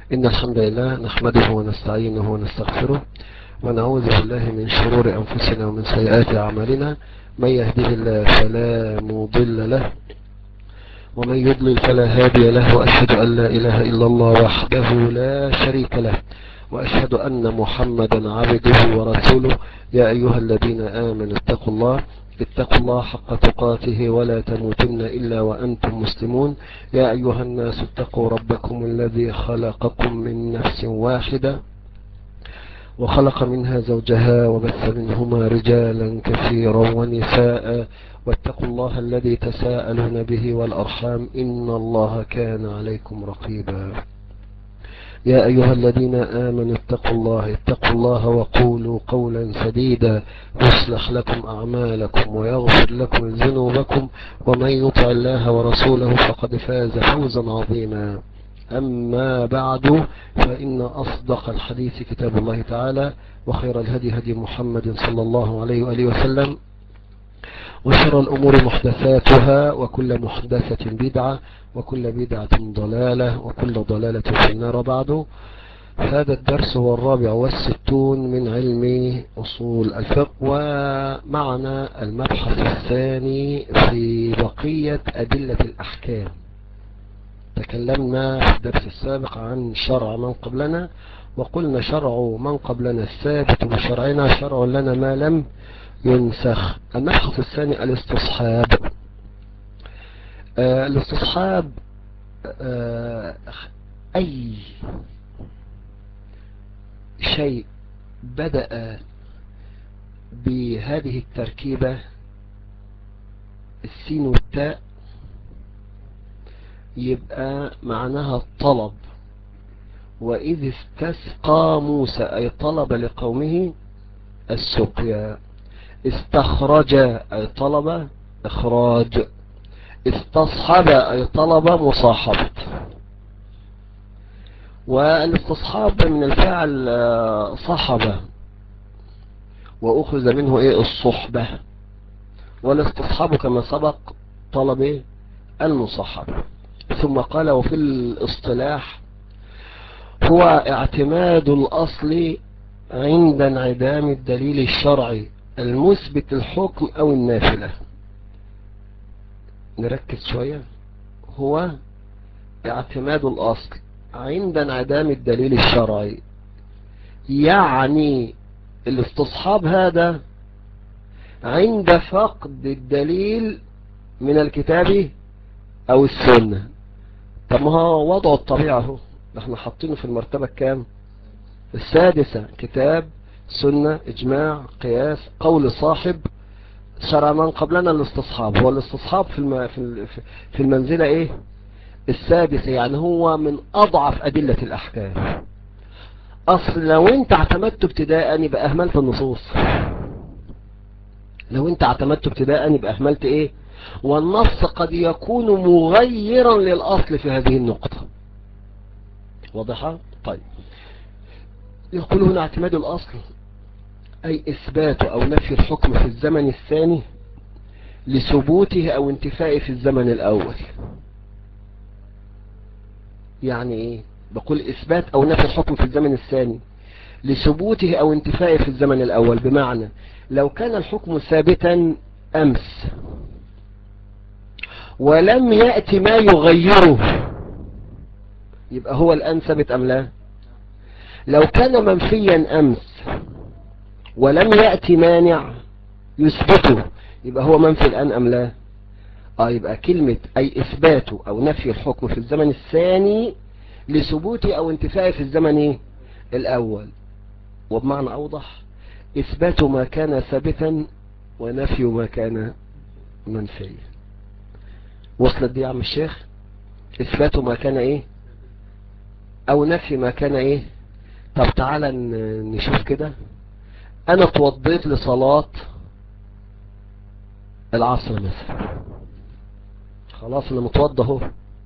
إن الحمد لله نحمده ونستعينه ونستغفره ونعوذ بالله من شرور أنفسنا ومن سيئات أعمالنا. من يهده الله فلا مضل له ومن يضلل فلا هادي له، وأشهد أن لا إله إلا الله وحده لا شريك له، وأشهد أن محمدا عبده ورسوله. يا أيها الذين آمنوا اتقوا الله حق تقاته ولا تموتن إلا وأنتم مسلمون. يا أيها الناس اتقوا ربكم الذي خلقكم من نفس واحدة وخلق منها زوجها وبث منهما رجالا كثيرا ونساء، واتقوا الله الذي تساءلون به والأرحام إن الله كان عليكم رقيبا. يا أيها الذين آمنوا اتقوا الله وقولوا قولا سديدا يصلح لكم أعمالكم ويغفر لكم ذنوبكم، ومن يطع الله ورسوله فقد فاز فوزا عظيما. أما بعد، فإن أصدق الحديث كتاب الله تعالى، وخير الهدي هدي محمد صلى الله عليه وآله وسلم، وشر الأمور محدثاتها، وكل محدثة بدعة، وكل بدعة ضلالة، وكل ضلالة في النار. بعد، هذا الدرس هو 64 من علم أصول الفقه، ومعنا المبحث الثاني في بقية أدلة الأحكام. تكلمنا في الدرس السابق عن شرع من قبلنا، وقلنا شرع من قبلنا الثابت بشرعنا شرع لنا ما لم ينسخ. المبحث الثاني الاستصحاب. الاستصحاب أي شيء بدأ بهذه التركيبة السين والتاء يبقى معناها الطلب. وإذ استسقى موسى أي طلب لقومه السقيا. استخرج أي طلب إخراج. استصحب أي طلب مصاحبة. والاستصحاب من الفعل صحبة، وأخذ منه الصحبة. والاستصحاب كما سبق طلب المصاحبة. ثم قال: وفي الاصطلاح هو اعتماد الأصل عند انعدام الدليل الشرعي المثبت الحكم أو النافلة. نركز شوية. هو اعتماد الأصل عند انعدام الدليل الشرعي، يعني الاستصحاب هذا عند فقد الدليل من الكتاب أو السنة. طب ما هو وضع الطبيعة اهو، احنا حاطينه في المرتبة كام؟ السادسة. كتاب، سنة، اجماع، قياس، قول صاحب، شرع من قبلنا الاستصحاب. هو الاستصحاب في المنزلة السادسة، يعني هو من اضعف ادلة الاحكام. اصل لو انت اعتمدت ابتداء يبقى اهملت النصوص. لو انت اعتمدت ابتداء يبقى اهملت والنص قد يكون مغيرا للاصل في هذه النقطة. واضحة؟ طيب، يقول هنا اعتماد الاصل أي إثبات أو نفي الحكم في الزمن الثاني لثبوته أو انتفائه في الزمن الأول. يعني بقول إثبات أو نفي الحكم في الزمن الثاني لثبوته أو انتفائه في الزمن الأول، بمعنى لو كان الحكم ثابتا أمس ولم يأتي ما يغيره، يبقى هو الآن ثابت أم لا؟ لو كان منفيا أمس ولم يأتي مانع يثبته، يبقى هو منفي الآن أم لا؟ يبقى كلمة أي إثباته أو نفي الحكم في الزمن الثاني لثبوته أو انتفائه في الزمن الأول. وبمعنى أوضح: إثبات ما كان ثابتا ونفي ما كان منفيا. وصلت دي يا عم الشيخ؟ إثبات ما كان أو نفي ما كان طب تعالى نشوف كده. أنا اتوضيت لصلاة العصر مثلا، خلاص أنا متوضى اهو،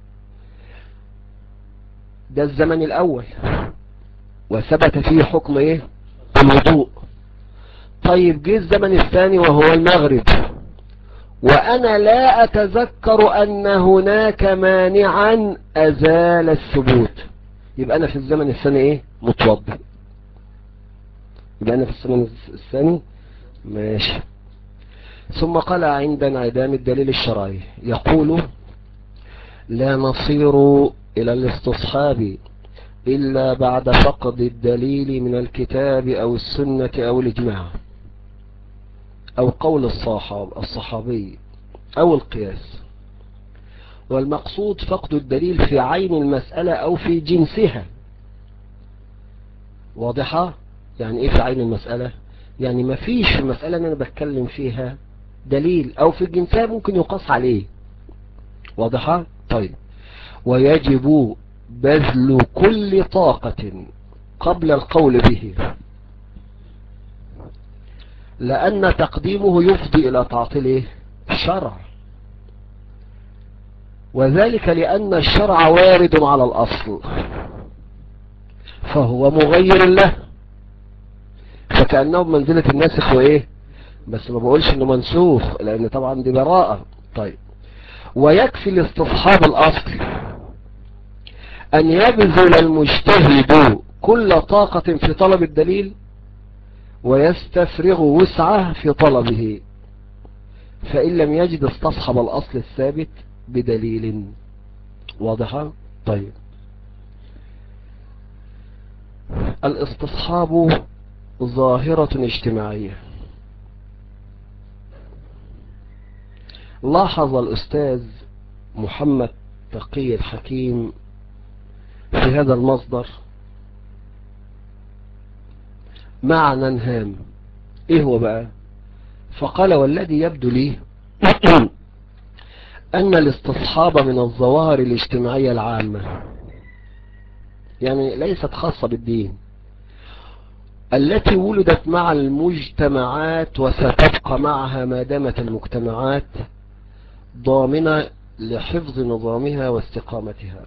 ده الزمن الأول وثبت فيه حكم الوضوء. طيب جه الزمن الثاني وهو المغرب، وأنا لا أتذكر أن هناك مانعا أزال الثبوت، يبقى أنا في الزمن الثاني إيه؟ متوضي. يبقى أنا في الزمن الثاني ماشي. ثم قال عند انعدام الدليل الشرعي يقول لا نصير إلى الاستصحاب إلا بعد فقد الدليل من الكتاب أو السنة أو الإجماع أو قول الصحابي أو القياس. والمقصود فقد الدليل في عين المسألة أو في جنسها. واضحة؟ يعني إيه في عين المسألة؟ يعني ما فيش في المسألة اللي أنا بتكلم فيها دليل، أو في جنسها ممكن يقاس عليه. واضحة؟ طيب. ويجب بذل كل طاقة قبل القول به، لأن تقديمه يفضي إلى تعطيل الشرع، وذلك لأن الشرع وارد على الأصل فهو مغير له، فكأنه بمنزلة الناسخ وإيه، بس ما بقولش إنه منسوخ لأن طبعا دي براءة. طيب. ويكفي لاستصحاب الأصل أن يبذل المجتهد كل طاقة في طلب الدليل ويستفرغ وسعه في طلبه، فإن لم يجد استصحب الأصل الثابت بدليل. واضحة؟ طيب. الاستصحاب ظاهرة اجتماعية. لاحظ الأستاذ محمد تقي الحكيم في هذا المصدر معنى هام. ايه هو بقى؟ فقال والذي يبدو لي أن الاستصحاب من الظواهر الاجتماعية العامة، يعني ليست خاصة بالدين، التي ولدت مع المجتمعات وستبقى معها ما دامت المجتمعات ضامنة لحفظ نظامها واستقامتها.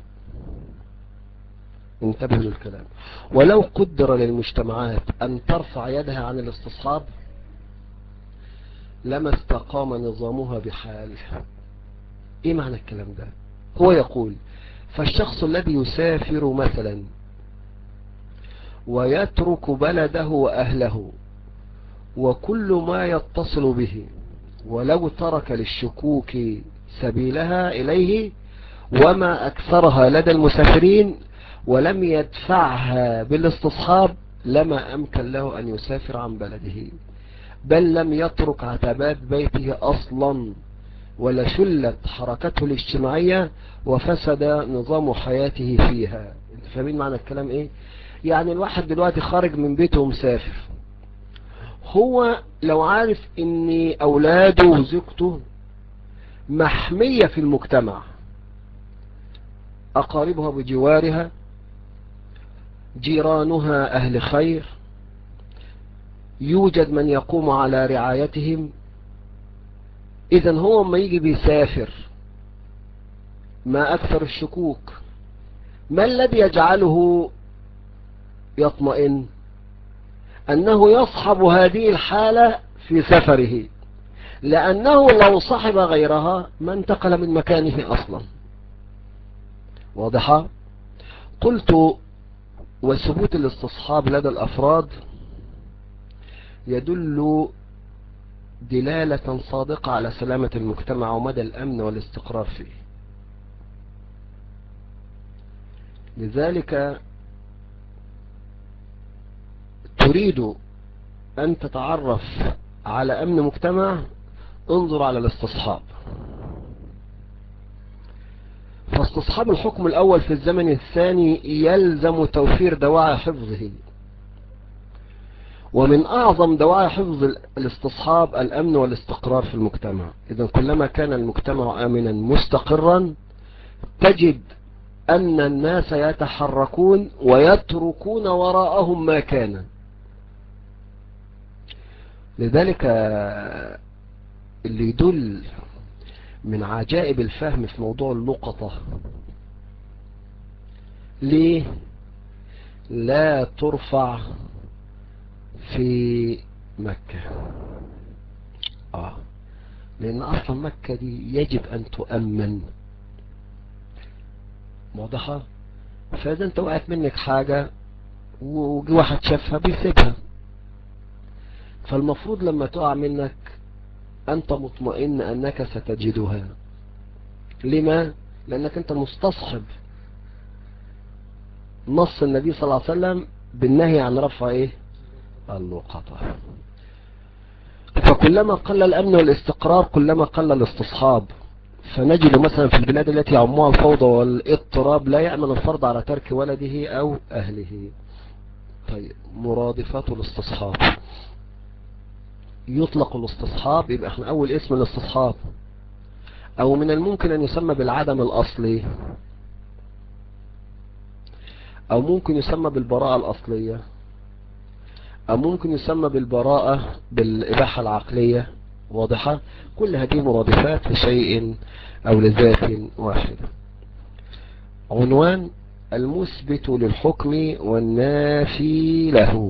انتبهوا للكلام. ولو قدر للمجتمعات أن ترفع يدها عن الاستصحاب لما استقام نظامها بحال. ايه معنى الكلام ده؟ هو يقول فالشخص الذي يسافر مثلا ويترك بلده وأهله وكل ما يتصل به، ولو ترك للشكوك سبيلها إليه وما أكثرها لدى المسافرين ولم يدفعها بالاستصحاب لما أمكن له أن يسافر عن بلده، بل لم يترك عتبات بيته أصلا ولا شلت حركته الاجتماعية وفسد نظام حياته فيها. انت فاهمين معنى الكلام ايه؟ يعني الواحد دلوقتي خارج من بيته ومسافر، هو لو عارف ان اولاده وزوجته محمية في المجتمع، اقاربها بجوارها، جيرانها اهل خير، يوجد من يقوم على رعايتهم، اذا هو ما يجي بيسافر ما اكثر الشكوك. ما الذي يجعله يطمئن؟ أنه يصحب هذه الحالة في سفره، لأنه لو صحب غيرها ما انتقل من مكانه أصلا. واضحة؟ قلت وثبوت الاستصحاب لدى الأفراد يدل دلالة صادقة على سلامة المجتمع ومدى الأمن والاستقرار فيه. لذلك تريد أن تتعرف على أمن مجتمع، انظر على الاستصحاب. فاستصحاب الحكم الأول في الزمن الثاني يلزم توفير دواعي حفظه، ومن أعظم دواعي حفظ الاستصحاب الأمن والاستقرار في المجتمع. إذا كلما كان المجتمع آمنا مستقرا تجد أن الناس يتحركون ويتركون وراءهم ما كان. لذلك اللي يدل من عجائب الفهم في موضوع اللقطة، ليه لا ترفع في مكة؟ لأن أصلا مكة دي يجب أن تؤمن. واضحة؟ فإذا انت وقعت منك حاجة وجي واحد شافها بيسيبها، فالمفروض لما تقع منك أنت مطمئن أنك ستجدها. لما؟ لأنك أنت مستصحب نص النبي صلى الله عليه وسلم بالنهي عن رفع إيه؟ اللقطة. فكلما قل الأمن والاستقرار كلما قل الاستصحاب. فنجد مثلا في البلاد التي يعمها الفوضى والاضطراب لا يأمن الفرد على ترك ولده أو أهله. طيب، مرادفات الاستصحاب. يطلق الاستصحاب، يبقى احنا أول اسم الاستصحاب، أو من الممكن أن يسمى بالعدم الأصلي، أو ممكن يسمى بالبراءة الأصلية، أو ممكن يسمى بالبراءة بالإباحة العقلية. واضحة؟ كل هذه مرادفات لشيء أو لذات واحدة. عنوان: المثبت للحكم والنافي له.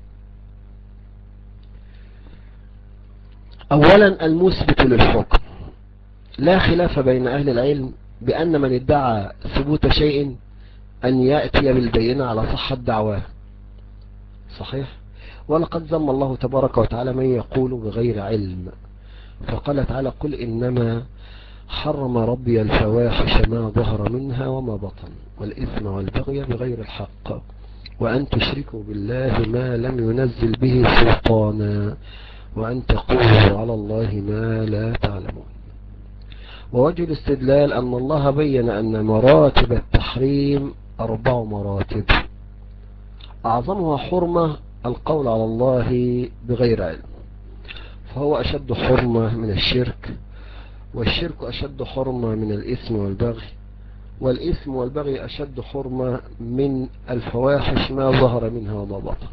أولا، المثبت للحكم. لا خلاف بين أهل العلم بأن من ادعى ثبوت شيء أن يأتي بالبينة على صحة دعواه. صحيح؟ ولقد ذم الله تبارك وتعالى من يقول بغير علم، فقال تعالى: قل إنما حرم ربي الفواحش ما ظهر منها وما بطن والإثم والبغي بغير الحق وأن تشركوا بالله ما لم ينزل به سلطانا وأن تقولوا على الله ما لا تعلمون. ووجه الاستدلال أن الله بين أن مراتب التحريم 4 مراتب، أعظمها حرمة القول على الله بغير علم، فهو أشد حرمة من الشرك، والشرك أشد حرمة من الإثم والبغي، والإثم والبغي أشد حرمة من الفواحش ما ظهر منها وما بطن.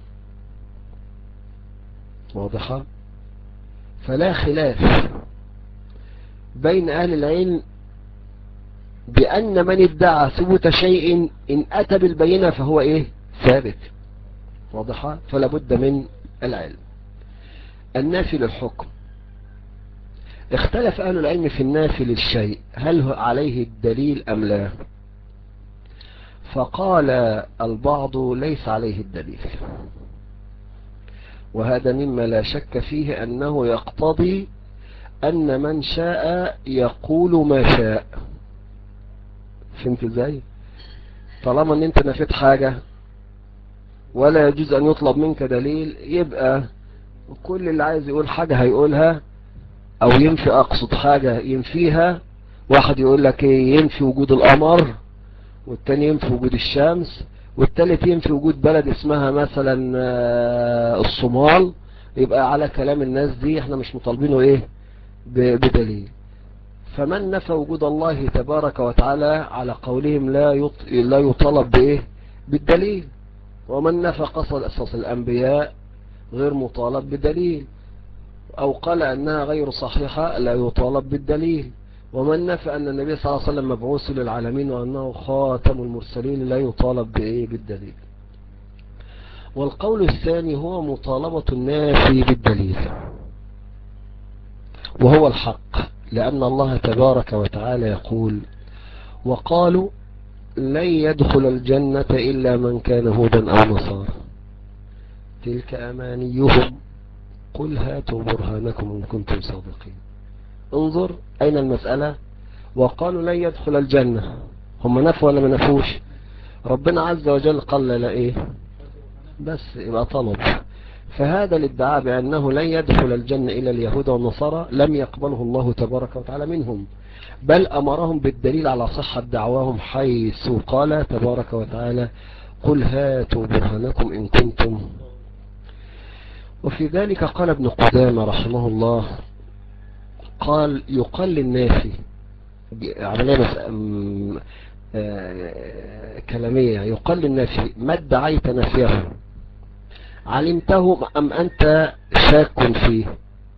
واضحة؟ فلا خلاف بين أهل العلم بأن من ادعى ثبوت شيء إن أتى بالبينة فهو إيه؟ ثابت. واضحة؟ فلا بد من العلم. النافي للحكم. اختلف أهل العلم في النافي للشيء هل عليه الدليل أم لا؟ فقال البعض ليس عليه الدليل، وهذا مما لا شك فيه أنه يقتضي أن من شاء يقول ما شاء. فهمت ازاي؟ طالما ان انت نفيت حاجة ولا يجوز ان يطلب منك دليل، يبقى كل اللي عايز يقول حاجة هيقولها، او ينفي، اقصد حاجة ينفيها. واحد يقول لك ايه؟ ينفي وجود القمر، والتاني ينفي وجود الشمس، والتالت ينفي وجود بلد اسمها مثلا الصومال. يبقى على كلام الناس دي احنا مش مطالبينه ايه؟ بدليل. فمن نفى وجود الله تبارك وتعالى على قولهم لا يطالب بايه؟ بالدليل. ومن نفى قصص الانبياء غير مطالب بدليل، او قال انها غير صحيحة لا يطالب بالدليل. ومن نفى ان النبي صلى الله عليه وسلم مبعوث للعالمين وانه خاتم المرسلين لا يطالب بايه؟ بالدليل. والقول الثاني هو مطالبة النافي بالدليل، وهو الحق، لأن الله تبارك وتعالى يقول: وقالوا لن يدخل الجنة إلا من كان هودا أو نصارى تلك أمانيهم قل هاتوا برهانكم إن كنتم صادقين. انظر أين المسألة. وقالوا لن يدخل الجنة، هم نفوا ولا ما نفوش؟ ربنا عز وجل قال لا إيه؟ بس يبقى طلب. فهذا الادعاء بأنه لن يدخل الجنة إلا اليهود والنصارى لم يقبله الله تبارك وتعالى منهم، بل أمرهم بالدليل على صحة دعواهم، حيث قال تبارك وتعالى: قل هاتوا برهانكم إن كنتم. وفي ذلك قال ابن قدامة رحمه الله، قال: يقال للنافي، عملية كلامية، يقال للنافي: ما ادعيت نفيه علمته أم أنت شاك فيه؟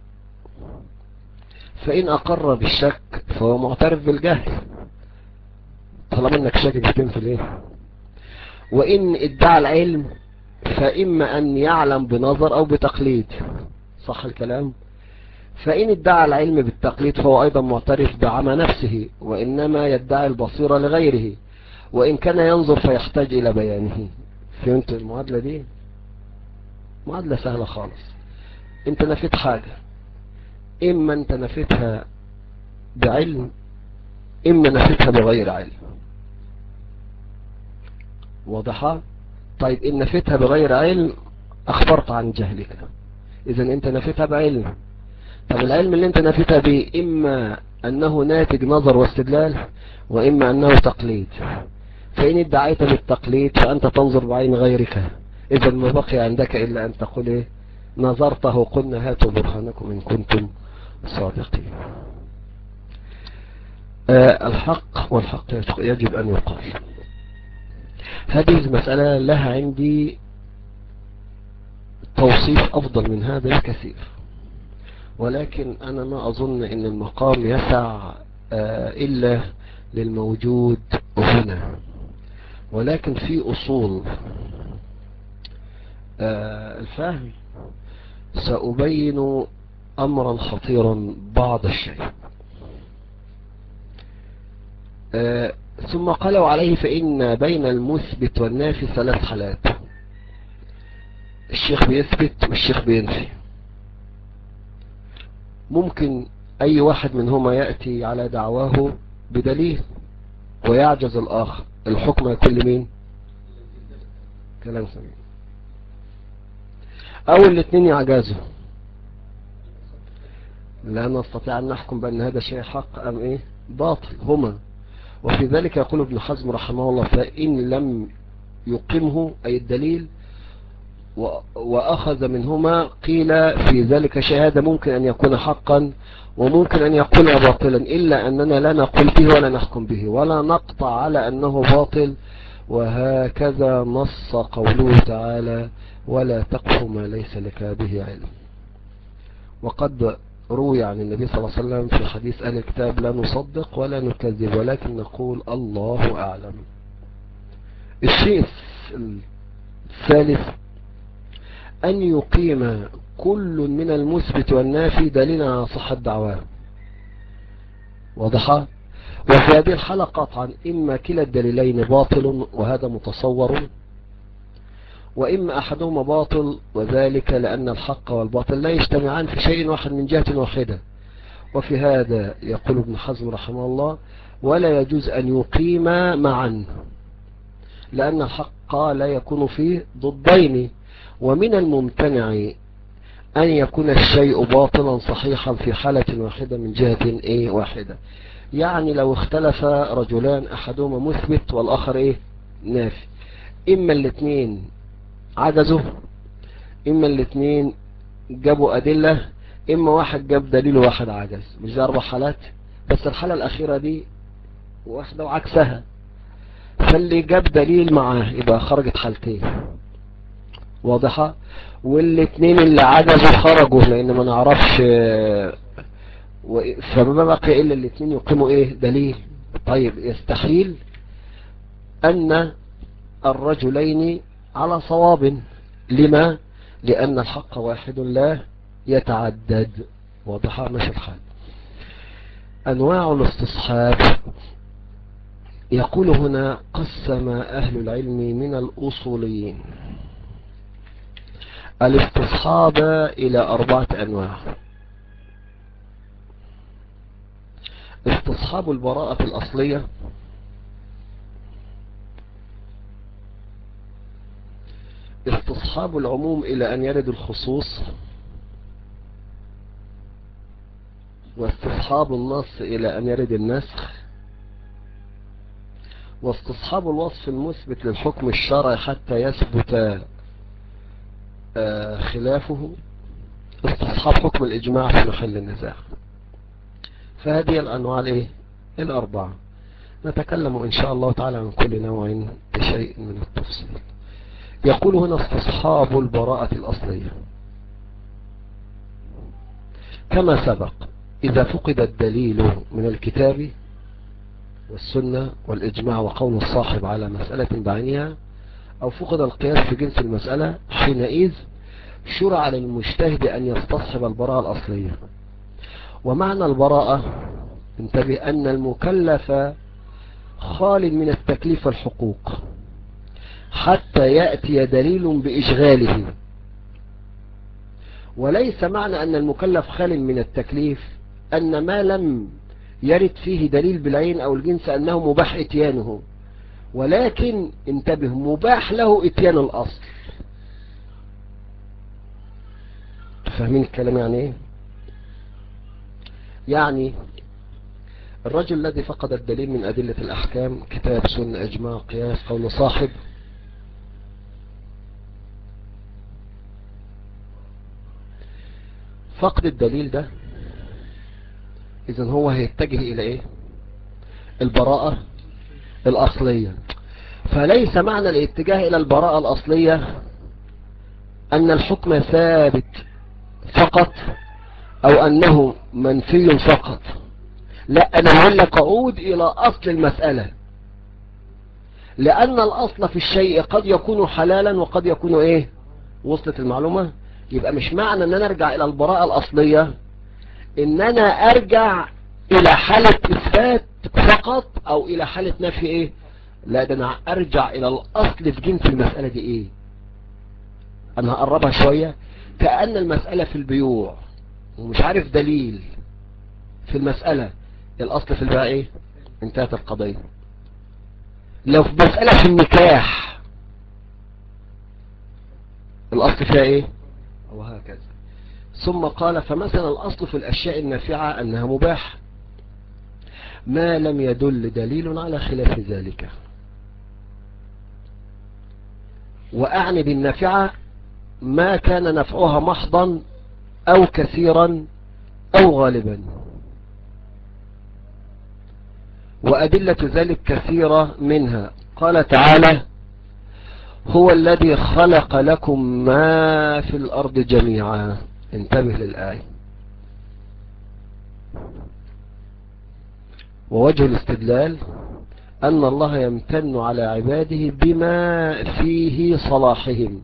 فإن أقر بالشك فهو معترف بالجهل، طالما انك شاكك بتنفي ليه؟ وإن ادعى العلم فإما أن يعلم بنظر أو بتقليد. صح الكلام؟ فإن ادعى العلم بالتقليد فهو أيضا معترف بعمى نفسه، وإنما يدعي البصيرة لغيره. وإن كان ينظر فيحتاج إلى بيانه. فهمت المعادلة دي؟ معادلة سهلة خالص. انت نفيت حاجة، إما انت نفيتها بعلم، إما نفيتها بغير علم. واضحة؟ طيب إن نفيتها بغير علم أخبرت عن جهلك. إذا انت نفيتها بعلم. طب العلم اللي انت نفيتها به إما أنه ناتج نظر واستدلال، وإما أنه تقليد. فإن ادعيت بالتقليد فأنت تنظر بعين غيرك. إذا ما بقي عندك إلا أن تقول إيه؟ نظرته قلنا هاتوا برهانكم إن كنتم صادقين. الحق والحق يجب أن يقال. هذه المسألة لها عندي توصيف أفضل من هذا بكثير، ولكن أنا ما أظن أن المقام يسع إلا للموجود هنا. ولكن في أصول الفهم سأبين أمرا خطيرا بعض الشيء. ثم قالوا عليه فإن بين المثبت والنافي 3 حالات. الشيخ بيثبت والشيخ بينفي. ممكن أي واحد منهما يأتي على دعواه بدليل ويعجز الآخر، الحكم يكون لمين؟ كلام سميع. أو الاثنين يعجزوا، لا نستطيع أن نحكم بأن هذا شيء حق أم إيه باطل هما. وفي ذلك يقول ابن حزم رحمه الله فإن لم يقمه أي الدليل وأخذ منهما قيل في ذلك شيء، هذا ممكن أن يكون حقا وممكن أن يكون باطلا، إلا أننا لا نقول به ولا نحكم به ولا نقطع على أنه باطل. وهكذا نص قوله تعالى ولا تقف ما ليس لك به علم. وقد روي عن النبي صلى الله عليه وسلم في حديث أهل الكتاب لا نصدق ولا نكذب ولكن نقول الله أعلم. الشيء الثالث أن يقيم كل من المثبت والنافي دليلا على صحة دعواه. واضحة؟ وفي هذه الحالة قطعا إما كلا الدليلين باطل وهذا متصور، وإما أحدهما باطل، وذلك لأن الحق والباطل لا يجتمعان في شيء واحد من جهة واحدة. وفي هذا يقول ابن حزم رحمه الله ولا يجوز أن يقيم معا، لأن الحق لا يكون فيه ضدين. ومن الممتنع أن يكون الشيء باطلا صحيحا في حالة واحدة من جهة إيه واحدة. يعني لو اختلف رجلان أحدهما مثبت والآخر إيه نافي، إما الاثنين عجزوا، إما الاثنين جابوا أدلة، إما واحد جاب دليل وواحد عجز. مش ده 4 حالات؟ بس الحالة الأخيرة دي واحدة وعكسها، فاللي جاب دليل معاه يبقى خرجت حالتين. واضحة؟ والاثنين اللي عجزوا خرجوا لأن ما نعرفش، فما بقي إلا الاثنين يقيموا إيه دليل. طيب يستحيل أن الرجلين على صواب. لما؟ لأن الحق واحد لا يتعدد. واضحة؟ مش الحال. أنواع الاستصحاب يقول هنا قسم أهل العلم من الأصوليين الاستصحاب إلى 4 أنواع. استصحاب البراءة الأصلية، استصحاب العموم إلى أن يرد الخصوص، واستصحاب النص إلى أن يرد النسخ، واستصحاب الوصف المثبت للحكم الشرعي حتى يثبت خلافه، استصحاب حكم الإجماع في محل النزاع. فهذه الأنواع الايه 4. نتكلم إن شاء الله تعالى عن كل نوع بشيء من التفصيل. يقول هنا استصحاب البراءة الأصلية كما سبق إذا فقد الدليل من الكتاب والسنة والإجماع وقول الصاحب على مسألة بعينها، أو فقد القياس في جنس المسألة، حينئذ شرع للمجتهد أن يستصحب البراءة الأصلية. ومعنى البراءة انتبه أن المكلف خال من التكليف والحقوق حتى يأتي دليل بإشغاله. وليس معنى أن المكلف خال من التكليف أن ما لم يرد فيه دليل بالعين أو الجنس أنه مباح اتيانه، ولكن انتبه، مباح له اتيان الأصل. فاهمين الكلام يعني ايه؟ يعني الرجل الذي فقد الدليل من أدلة الأحكام، كتاب، سنة، إجماع، قياس، قول صاحب، فقد الدليل ده إذن هو هيتجه إلى إيه؟ البراءة الأصلية. فليس معنى الاتجاه إلى البراءة الأصلية أن الحكم ثابت فقط أو أنه منفي فقط. لا، أنا أقول لك أعود إلى أصل المسألة، لأن الأصل في الشيء قد يكون حلالا وقد يكون إيه؟ وصلت المعلومة؟ يبقى مش معنى أن أنا أرجع إلى البراءة الأصلية إن أنا أرجع إلى حالة إثبات فقط أو إلى حالة نفي إيه؟ لا، ده أنا أرجع إلى الأصل في جنس المسألة دي إيه. أنا هقربها شوية، كأن المسألة في البيوع ومش عارف دليل في المسألة، الأصل في البيع إيه؟ انتهت القضية. لو في مسألة في النكاح الأصل فيها إيه؟ وهكذا. ثم قال فمثلا الأصل في الأشياء النافعة أنها مباح ما لم يدل دليل على خلاف ذلك. وأعني بالنافعة ما كان نفعها محضا أو كثيرا أو غالبا، وأدلة ذلك كثيرة، منها قال تعالى هو الذي خلق لكم ما في الأرض جميعا. انتبه للآية. ووجه الاستدلال أن الله يمتن على عباده بما فيه صلاحهم،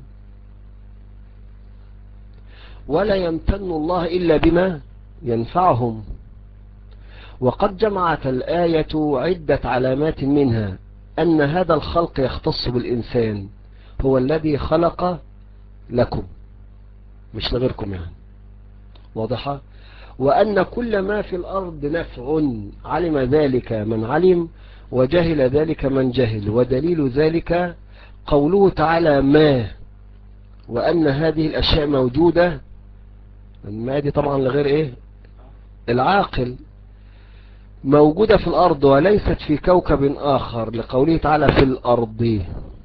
ولا يمتن الله إلا بما ينفعهم. وقد جمعت الآية عدة علامات، منها أن هذا الخلق يختص بالإنسان، هو الذي خلق لكم مش لغيركم يعني، واضحة؟ وأن كل ما في الأرض نفع علم ذلك من علم وجهل ذلك من جهل، ودليل ذلك قوله تعالى ما، وأن هذه الأشياء موجودة، ما دي طبعا لغير إيه؟ العاقل، موجودة في الأرض وليست في كوكب آخر، لقوله تعالى في الأرض.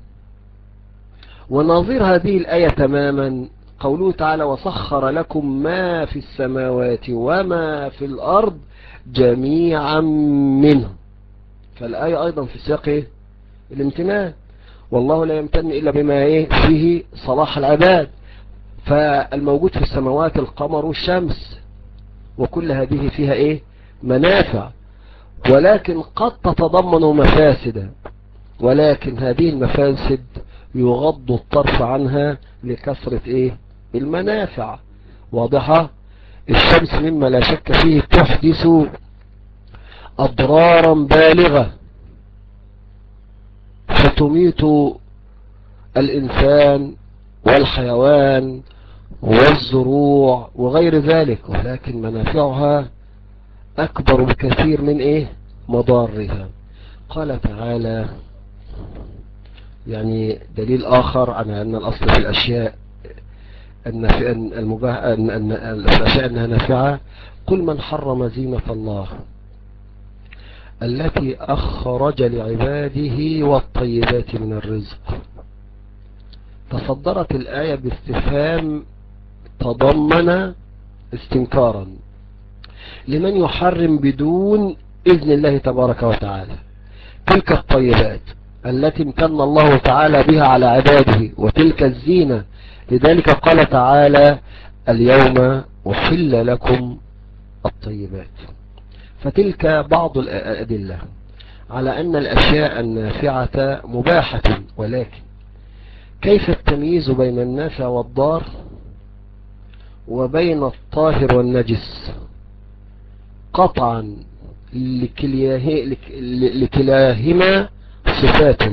ونظير هذه الآية تماما قوله تعالى وسخر لكم ما في السماوات وما في الأرض جميعا منه. فالآية أيضا في سياق إيه؟ الامتنان، والله لا يمتن إلا بما إيه؟ فيه صلاح العباد. فالموجود في السماوات القمر والشمس، وكل هذه فيها إيه؟ منافع، ولكن قد تتضمن مفاسد، ولكن هذه المفاسد يغض الطرف عنها لكثرة إيه؟ المنافع، واضحة؟ الشمس مما لا شك فيه تحدث أضرارا بالغة فتميت الإنسان والحيوان والزروع وغير ذلك، ولكن منافعها أكبر بكثير من إيه؟ مضارها. قال تعالى يعني دليل آخر على أن الأصل في الأشياء أن الأشياء أنها نافعة، قل من حرم زينة الله التي أخرج لعباده والطيبات من الرزق. تصدرت الآية باستفهام تضمن استنكارا لمن يحرم بدون إذن الله تبارك وتعالى تلك الطيبات التي امتن الله تعالى بها على عباده، وتلك الزينة. لذلك قال تعالى اليوم أحل لكم الطيبات. فتلك بعض الأدلة على أن الأشياء النافعة مباحة، ولكن كيف التمييز بين النافع والضار وبين الطاهر والنجس؟ قطعا لكلاهما صفات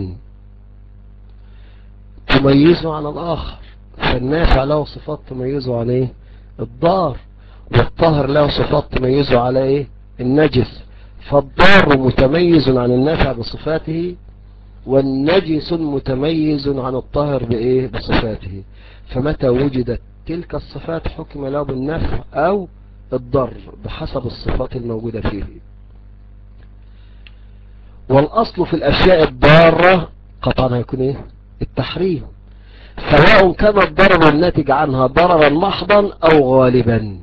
تميزه عن الآخر. فالنافع له صفات تميزه عن ايه؟ الضار. والطاهر له صفات تميزه على ايه؟ النجس. فالضار متميز عن النافع بصفاته، والنجس متميز عن الطاهر بايه؟ بصفاته. فمتى وجدت تلك الصفات حكم له بالنفع او الضر بحسب الصفات الموجودة فيه. والأصل في الأشياء الضارة قطعا هيكون إيه؟ التحريم، سواء كان الضرر الناتج عنها ضررا محضا أو غالبا.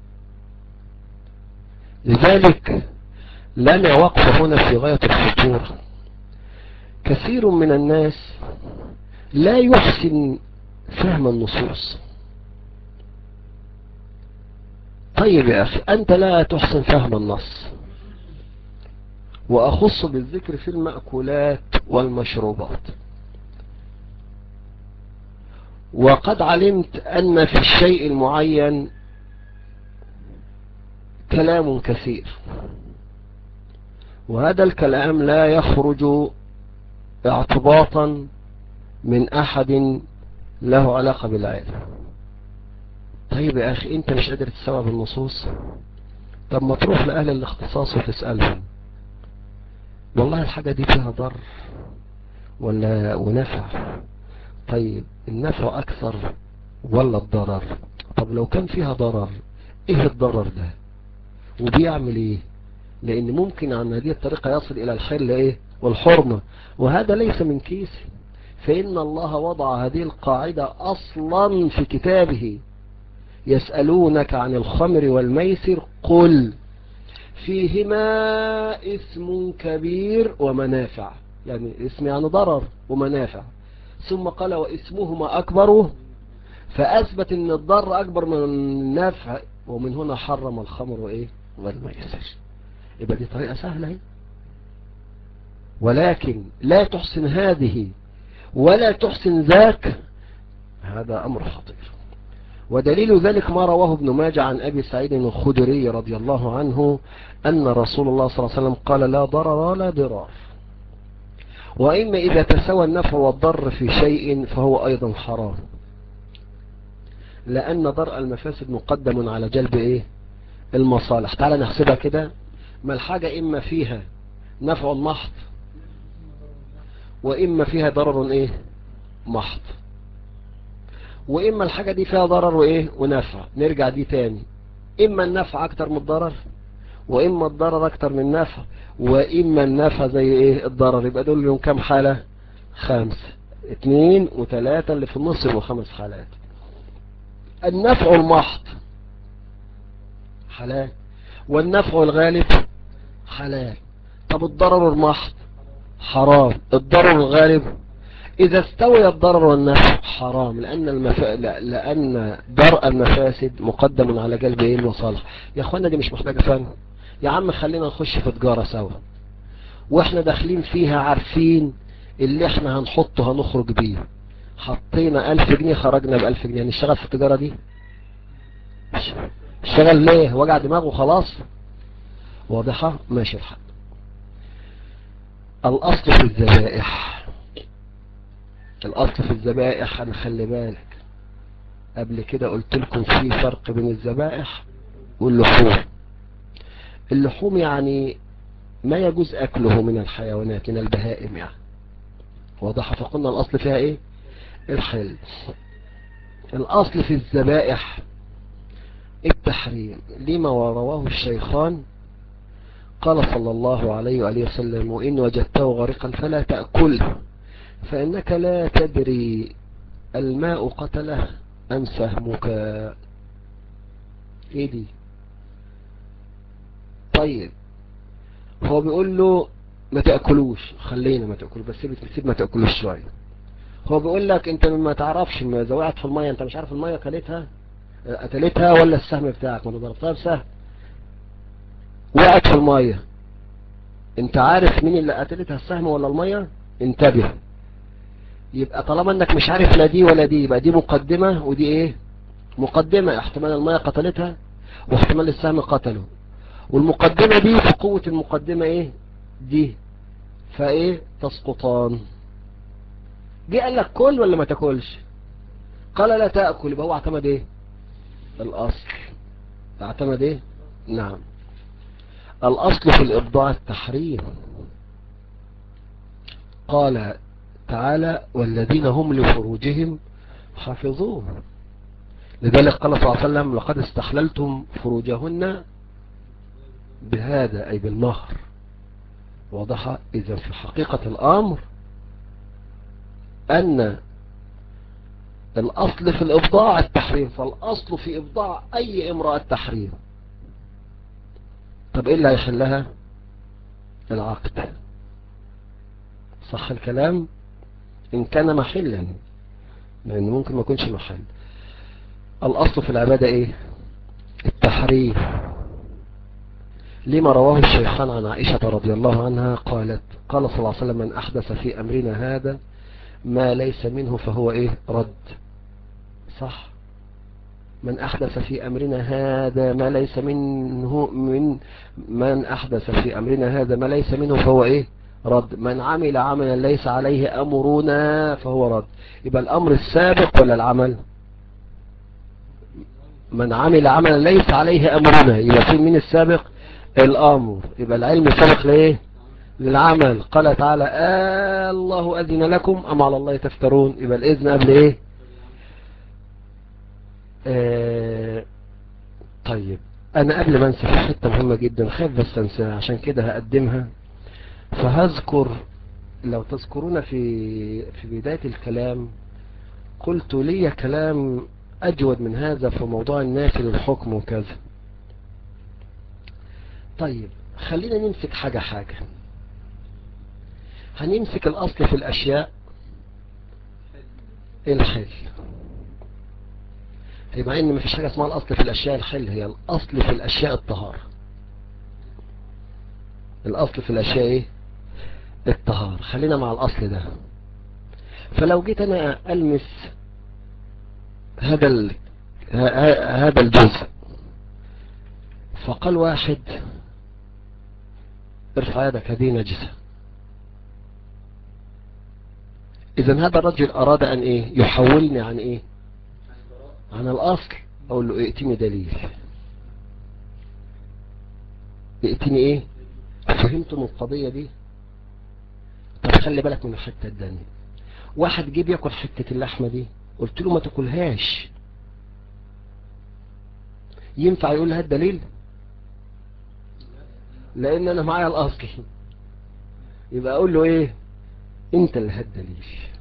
لذلك لنا وقف هنا في غاية الخطورة. كثير من الناس لا يحسن فهم النصوص. طيب يا أخي، أنت لا تحسن فهم النص، وأخص بالذكر في المأكولات والمشروبات، وقد علمت أن في الشيء المعين كلام كثير، وهذا الكلام لا يخرج اعتباطا من أحد له علاقة بالعلم. طيب يا أخي، أنت مش قادر تستوعب النصوص؟ طب ما تروح لأهل الاختصاص وتسألهم، والله الحاجة دي فيها ضر ولا ونفع؟ طيب النفع أكثر ولا الضرر؟ طب لو كان فيها ضرر، إيه الضرر ده وبيعمل إيه؟ لأن ممكن عن هذه الطريقة يصل إلى الحل إيه؟ والحرمة، وهذا ليس من كيسه. فإن الله وضع هذه القاعدة أصلا في كتابه: يسألونك عن الخمر والميسر قل فيهما اسم كبير ومنافع، يعني اسم يعني ضرر ومنافع، ثم قال واسمهما أكبر، فأثبت أن الضر أكبر من النفع، ومن هنا حرم الخمر وإيه؟ والميسر. يبقى دي طريقة سهلة هي. ولكن لا تحسن هذه ولا تحسن ذاك، هذا أمر خطير. ودليل ذلك ما رواه ابن ماجه عن أبي سعيد الخدري رضي الله عنه أن رسول الله صلى الله عليه وسلم قال لا ضرر ولا ضرار. وإما إذا تساوى النفع والضر في شيء فهو أيضا حرام، لأن درء المفاسد مقدم على جلب إيه؟ المصالح. تعال نحسبها كده. ما الحاجة إما فيها نفع محض، وإما فيها ضرر إيه؟ محض، وإما الحاجة دي فيها ضرر وإيه؟ ونفع. نرجع دي تاني، إما النفع أكتر من الضرر، وإما الضرر أكتر من النفع، وإما النفع زي إيه؟ الضرر. يبقى دول لهم كام حالة؟ 5، 2 و3 اللي في النص يبقوا 5 حالات. النفع المحض حلال، والنفع الغالب حلال. طب الضرر المحض حرام، الضرر الغالب إذا استوى الضرر والنفع حرام، لأن درء المفاسد مقدم على جلب إيه؟ المصالح. يا أخوانا دي مش محتاجة فن. يا عم خلينا نخش في تجارة سوا، واحنا داخلين فيها عارفين اللي احنا هنحطه هنخرج بيه. حطينا 1000 جنيه خرجنا ب1000 جنيه، نشتغل في التجارة دي؟ اشتغل ليه؟ وجع دماغه خلاص. واضحة؟ ماشي الحال. الأصل في الذبائح، الأصل في الذبائح هنخلي بالك. قبل كده قلت لكم في فرق بين الذبائح واللحوم. اللحوم يعني ما يجوز أكله من الحيوانات، من البهائم يعني. واضحة؟ فقلنا الأصل فيها إيه؟ الحل. الأصل في الذبائح التحريم، لما ورواه الشيخان قال صلى الله عليه وآله وسلم وإن وجدته غرقا فلا تأكله، فإنك لا تدري الماء قتله أم سهمك. إيه دي؟ طيب هو بيقول له ما تأكلوش، خلينا ما تأكلوش، بس سيب ما تأكلوش شوية. هو بيقول لك انت ما تعرفش، ما وقعت في المية، انت مش عارف المية قتلتها ولا السهم بتاعك، ما ضربتها بسهم وقعت في المية. انت عارف مين اللي قتلتها، السهم ولا المية؟ انتبه. يبقى طالما انك مش عارف لا دي ولا دي، يبقى دي مقدمة ودي ايه؟ مقدمة. احتمال المية قتلتها واحتمال السهم قتله، والمقدمة دي في قوة المقدمة ايه دي، فايه تسقطان. جه قال لك كل ولا ما تاكلش، قال لا تأكل، يبقى هو اعتمد ايه الاصل، اعتمد ايه نعم الاصل في الابضاع التحريم. قال تعالى والذين هم لفروجهم حافظون، لذلك قال صلى الله عليه وسلم لقد استحللتم فروجهن بهذا أي بالمهر. واضحة. إذا في حقيقة الأمر أن الأصل في الإبضاع التحريم، فالأصل في إبضاع أي امرأة التحريم. طب إيه اللي هيحلها؟ العقد. صح الكلام؟ إن كان محلا، لأنه ممكن ما يكونش محل. الأصل في العبادة إيه؟ التحريم. لما رواه الشيخان عن عائشة رضي الله عنها قالت قال صلى الله عليه وسلم من أحدث في أمرنا هذا ما ليس منه فهو إيه رد. صح. من أحدث في أمرنا هذا ما ليس منه من أحدث في أمرنا هذا ما ليس منه فهو إيه رد. من عمل عملا ليس عليه أمرنا فهو رد. يبقى الأمر السابق ولا العمل؟ من عمل عملا ليس عليه أمرنا، يبقى في من السابق الأمر، يبقى العلم سابق لإيه للعمل. قال تعالى الله أذن لكم أم على الله تفترون، يبقى الإذن قبل إيه طيب. أنا قبل ما أنسى في حتة مهمة جدا خايف بس أنساها، عشان كده هقدمها. فهذكر لو تذكرون في بداية الكلام قلت لي كلام أجود من هذا في موضوع النافي للحكم وكذا. طيب خلينا نمسك حاجة حاجة. هنمسك الأصل في الأشياء الحل، مع ان مفيش حاجة اسمها الأصل في الأشياء الحل، هي الأصل في الأشياء الطهارة. الأصل في الأشياء ايه الطهارة. خلينا مع الأصل ده. فلو جيت أنا ألمس هذا الجزء، فقال واحد ارفع يدك هذه نجسة، إذا هذا الرجل أراد أن إيه يحولني عن إيه عن الأصل. أقول له ائتني دليل، ائتني إيه. فهمتم القضية دي؟ طب خلي بالك من الحتة الدنيا. واحد جيب ياكل حتة اللحمة دي، قلت له ما تاكلهاش، ينفع يقول هات دليل؟ لأن أنا معايا الأصل. يبقى أقول له إيه أنت اللي هات دليل.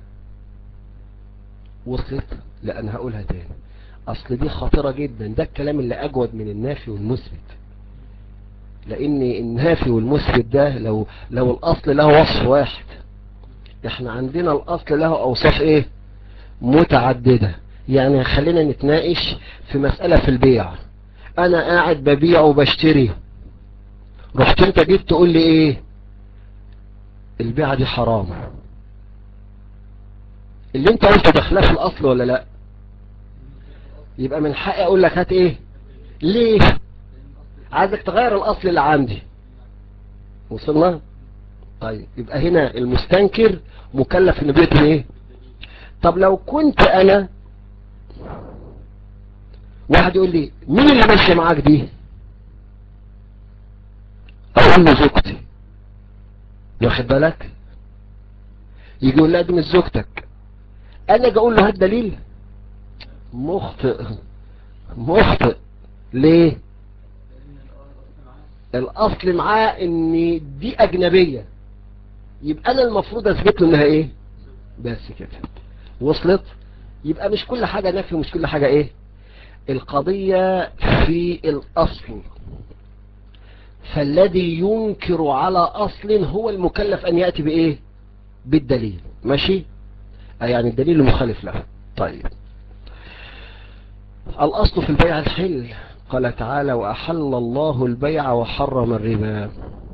وصلت؟ لأن هقولها تاني، أصل دي خطيرة جدا. ده الكلام اللي أجود من النافي والمثبت، لأن النافي والمثبت ده لو الأصل له وصف واحد، احنا عندنا الأصل له أوصاف إيه متعددة. يعني خلينا نتناقش في مسألة في البيع. أنا قاعد ببيع وبشتري، رحت أنت جيت تقول لي إيه البيعة دي حرام. اللي أنت قلته ده خلاف الأصل ولا لأ؟ يبقى من حقي أقول لك هات إيه. ليه؟ عايزك تغير الأصل اللي عندي. وصلنا؟ طيب يبقى هنا المستنكر مكلف إنه بيقول إيه. طب لو كنت أنا واحد يقول لي مين اللي ماشي معاك دي، اقول له زوجتي، واخد بالك، يجي يقول لا دي مش زوجتك، انا اجي اقول له هات دليل. مخطئ. مخطئ. ليه؟ الاصل معاه ان دي اجنبية، يبقى انا المفروض اثبت له انها ايه بس كده. وصلت؟ يبقى مش كل حاجة نفي ومش كل حاجة ايه. القضية في الاصل، فالذي ينكر على اصل هو المكلف ان يأتي بايه بالدليل. ماشي؟ يعني الدليل المخالف له. طيب الأصل في البيع الحل. قال تعالى وأحل الله البيع وحرم الربا،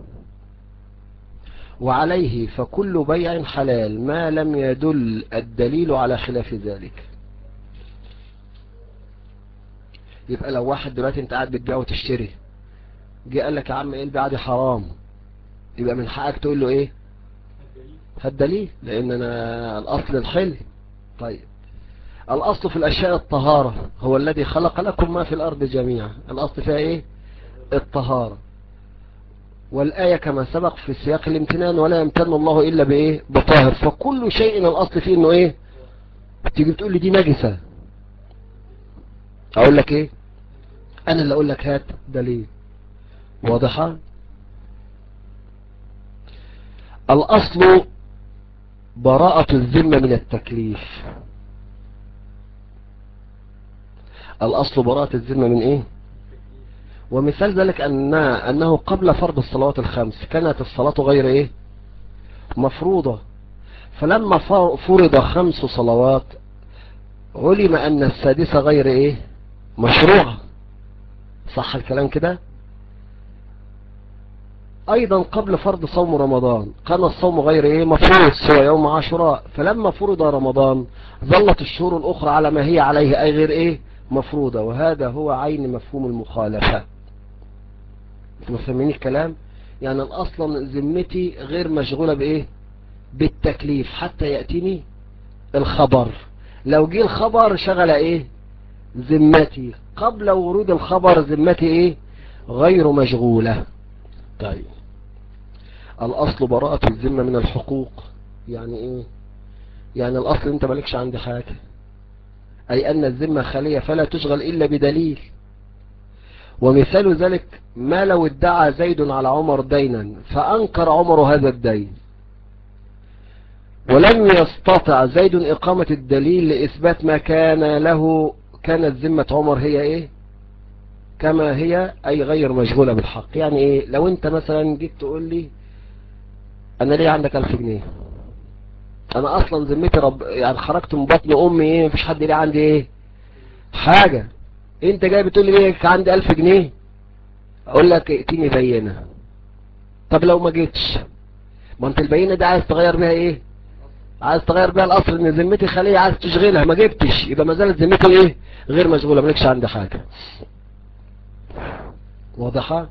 وعليه فكل بيع حلال ما لم يدل الدليل على خلاف ذلك. يبقى لو واحد دلوقتي انت قاعد بتبيع وتشتري، جه قال لك يا عم ايه البيعة دي حرام، يبقى من حقك تقول له ايه؟ هات دليل، لان انا الاصل الحل. طيب الاصل في الاشياء الطهارة، هو الذي خلق لكم ما في الارض جميعا، الاصل فيها ايه؟ الطهارة. والآية كما سبق في سياق الامتنان، ولا يمتن الله إلا بإيه؟ بطاهر. فكل شيء الأصل فيه إنه إيه؟ تيجي بتقول لي دي نجسة، أقول لك إيه؟ أنا اللي أقول لك هات دليل. واضحة؟ الأصل براءة الذمة من التكليف. الأصل براءة الذمة من إيه؟ ومثال ذلك أنه قبل فرض الصلوات الخمس كانت الصلاة غير إيه؟ مفروضة. فلما فرض 5 صلوات علم أن السادسة غير إيه؟ مشروعة. صح الكلام كده؟ أيضا قبل فرض صوم رمضان كان الصوم غير إيه؟ مفروض، سوى يوم عاشوراء. فلما فرض رمضان ظلت الشهور الأخرى على ما هي عليه، أي غير إيه؟ مفروضة. وهذا هو عين مفهوم المخالفة. انتوا مفهمين الكلام؟ يعني أصلا ذمتي غير مشغولة بإيه؟ بالتكليف حتى يأتيني الخبر. لو جه الخبر شغل إيه؟ ذمتي. قبل ورود الخبر ذمتي إيه؟ غير مشغولة. طيب الأصل براءة الذمة من الحقوق. يعني إيه؟ يعني الأصل أنت مالكش عندي حاجة، أي أن الذمة خالية فلا تشغل إلا بدليل. ومثال ذلك ما لو ادعى زيد على عمر دينا فأنكر عمر هذا الدين، ولم يستطع زيد إقامة الدليل لإثبات ما كان له، كانت ذمة عمر هي إيه؟ كما هي، أي غير مشغولة بالحق. يعني إيه؟ لو أنت مثلا جيت تقول لي أنا ليه عندك 1000 جنيه، أنا أصلا ذمتي يعني خرجت من بطن أمي إيه؟ مفيش حد ليه عندي إيه؟ حاجة. أنت جاي بتقول لي ليه عندي 1000 جنيه، أقول لك ائتني بينة. طب لو ما جيتش، ما أنت البينة دي عايز تغير بيها إيه؟ عايز تغير بيها الأصل إن ذمتي خالية، عايز تشغلها، ما جبتش، يبقى ما زالت ذمتي إيه؟ غير مشغولة، مالكش عندي حاجة. واضحة؟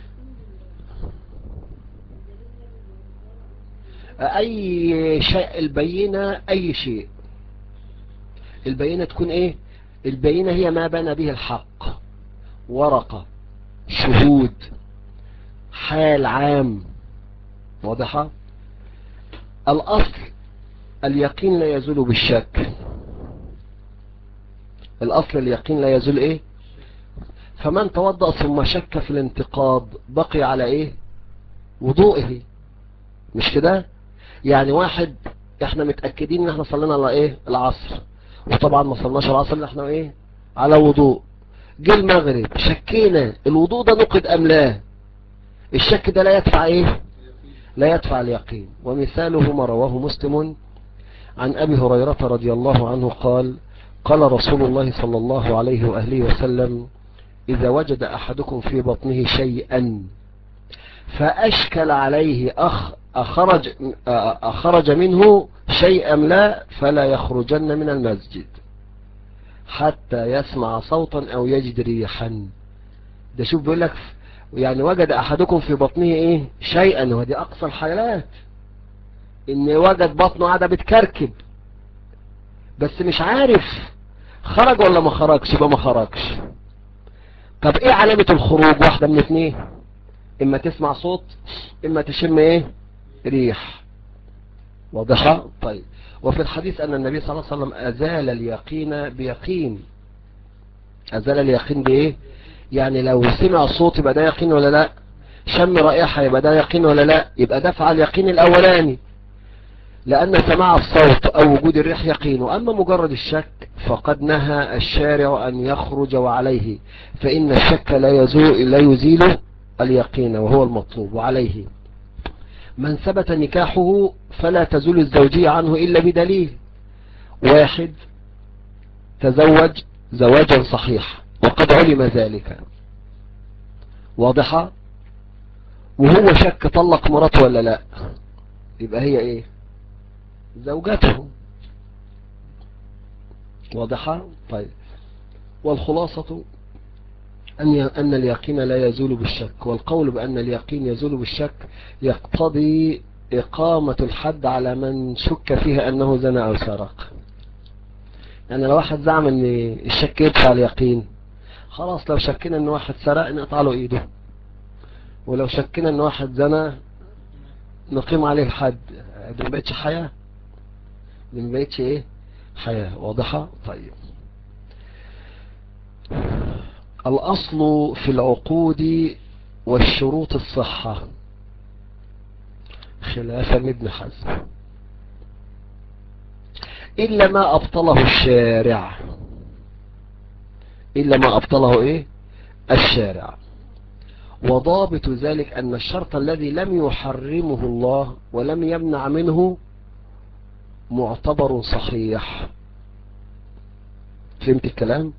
أي شيء البينة، أي شيء البينة تكون إيه؟ البينة هي ما بنى به الحق، ورقة، شهود، حال عام. واضحة؟ الأصل اليقين لا يزول بالشك. الأصل اليقين لا يزول إيه؟ فمن توضأ ثم شك في الانتقاض بقي على إيه؟ وضوئه. مش كده؟ يعني واحد احنا متأكدين ان احنا صلينا على ايه؟ العصر، وطبعا ما صلناش العصر اللي احنا ايه؟ على وضوء. جه المغرب شكينا الوضوء ده نقض ام لا، الشك ده لا يدفع ايه؟ لا يدفع اليقين. ومثاله ما رواه مسلم عن ابي هريرة رضي الله عنه قال قال رسول الله صلى الله عليه وآله وسلم إذا وجد أحدكم في بطنه شيئا فأشكل عليه أخرج منه شيئا لا فلا يخرجن من المسجد حتى يسمع صوتا أو يجد ريحا. ده شوف بيقول لك يعني وجد أحدكم في بطنه إيه؟ شيئا، ودي أقصى الحالات، إن وجد بطنه قاعدة بتكركب بس مش عارف خرج ولا ما خرجش، يبقى ما خرجش. طب إيه علامة الخروج؟ واحدة من اتنين، إما تسمع صوت إما تشم إيه؟ ريح. واضحة؟ طيب. وفي الحديث أن النبي صلى الله عليه وسلم أزال اليقين بيقين. أزال اليقين بإيه؟ يعني لو سمع الصوت يبقى ده يقين ولا لا؟ شم رائحة يبقى ده يقين ولا لا؟ يبقى دفع اليقين الأولاني، لأن سماع الصوت أو وجود الريح يقين. أما مجرد الشك فقد نهى الشارع أن يخرج وعليه، فإن الشك لا يزيل اليقين وهو المطلوب. وعليه من ثبت نكاحه فلا تزول الزوجية عنه إلا بدليل. واحد تزوج زواجا صحيح وقد علم ذلك، واضحة، وهو شك طلق مراته ولا لا، يبقى هي ايه؟ زوجته. واضحة؟ طيب. والخلاصة أن اليقين لا يزول بالشك، والقول بأن اليقين يزول بالشك يقتضي إقامة الحد على من شك فيه أنه زنى أو سرق. يعني لو واحد زعم أن الشك يدفع اليقين، خلاص لو شكنا أن واحد سرق نقطع له إيده، ولو شكنا أن واحد زنى نقيم عليه الحد. دي ما بقتش حياة، دي ما بقتش إيه؟ حياة. واضحة؟ طيب. الأصل في العقود والشروط الصحة خلافا ابن حزم، إلا ما أبطله الشارع. إلا ما أبطله إيه؟ الشارع. وضابط ذلك أن الشرط الذي لم يحرمه الله ولم يمنع منه معتبر صحيح. فهمت الكلام؟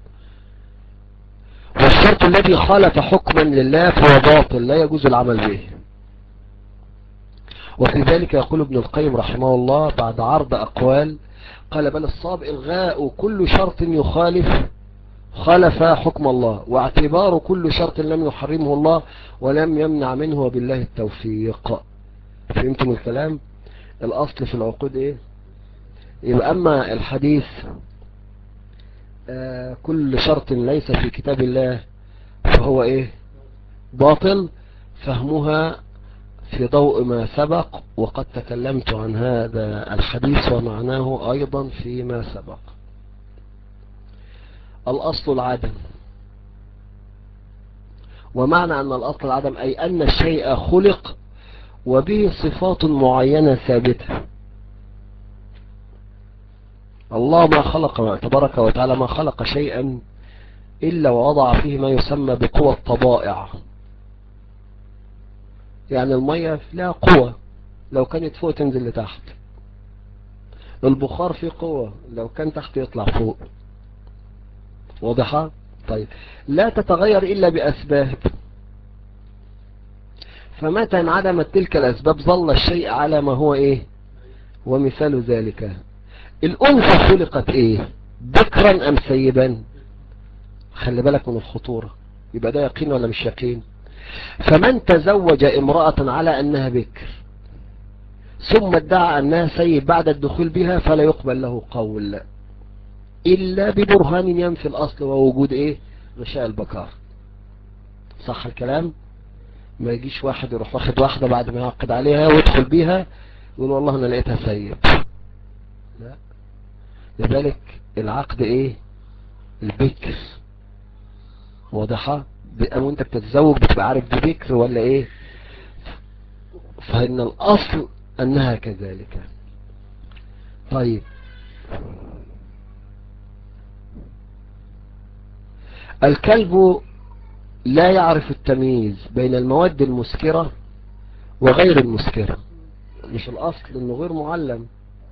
والشرط الذي خالف حكما لله فهو باطل لا يجوز العمل به. وفي ذلك يقول ابن القيم رحمه الله بعد عرض أقوال، قال بل الصواب إلغاء كل شرط خالف حكم الله، واعتبار كل شرط لم يحرمه الله ولم يمنع منه، وبالله التوفيق. فهمتم الكلام؟ الأصل في العقود إيه؟ يبقى أما الحديث كل شرط ليس في كتاب الله فهو إيه؟ باطل. فهمها في ضوء ما سبق، وقد تكلمت عن هذا الحديث ومعناه أيضا فيما سبق. الأصل العدم، ومعنى أن الأصل العدم أي أن الشيء خلق وبه صفات معينة ثابتة. الله ما خلق تبارك وتعالى ما خلق شيئا إلا ووضع فيه ما يسمى بقوى الطبائع. يعني المية لها قوة، لو كانت فوق تنزل لتحت. البخار فيه قوة، لو كان تحت يطلع فوق. واضحة؟ طيب. لا تتغير إلا بأسباب، فمتى انعدمت تلك الأسباب ظل الشيء على ما هو إيه؟ ومثال ذلك الأنثى خلقت إيه؟ ذكرا أم سيبا؟ خلي بالك من الخطورة. يبقى ده يقين ولا مش يقين؟ فمن تزوج امرأة على أنها بكر ثم ادعى أنها سيب بعد الدخول بها فلا يقبل له قول إلا ببرهان ينفي الأصل ووجود إيه؟ غشاء البكار. صح الكلام؟ ما يجيش واحد يروح واخد واحدة بعد ما يعقد عليها ويدخل بيها يقول والله أنا لقيتها سيب. لا، لذلك العقد إيه؟ البكر. واضحة؟ وانت بتتزوج بتبقى عارف دي بكر ولا ايه؟ فإن الأصل أنها كذلك. طيب. الكلب لا يعرف التمييز بين المواد المسكرة وغير المسكرة، مش الأصل أنه غير معلم.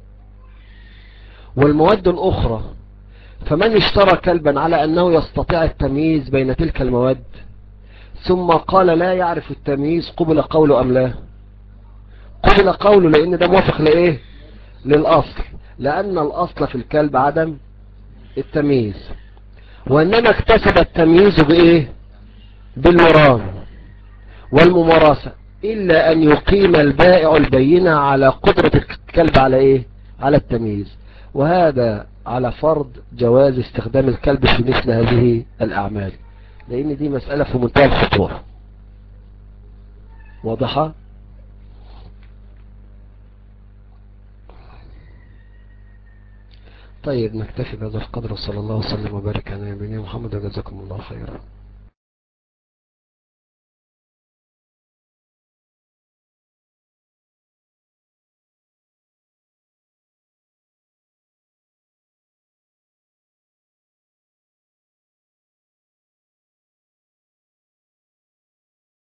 والمواد الأخرى، فمن اشترى كلبا على أنه يستطيع التمييز بين تلك المواد ثم قال لا يعرف التمييز قبل قوله أم لا؟ قبل قوله، لأن ده موافق لإيه؟ للأصل، لأن الأصل في الكلب عدم التمييز، وإنما اكتسب التمييز بإيه؟ بالمران والممارسة، إلا أن يقيم البائع البينة على قدرة الكلب على إيه؟ على التمييز. وهذا على فرض جواز استخدام الكلب في مثل هذه الأعمال، لأن دي مسألة في منتهى الخطورة. واضحة؟ طيب نكتفي بهذا القدر، صلى الله وسلم وبارك على نبينا محمد، وجزاكم الله خيرا.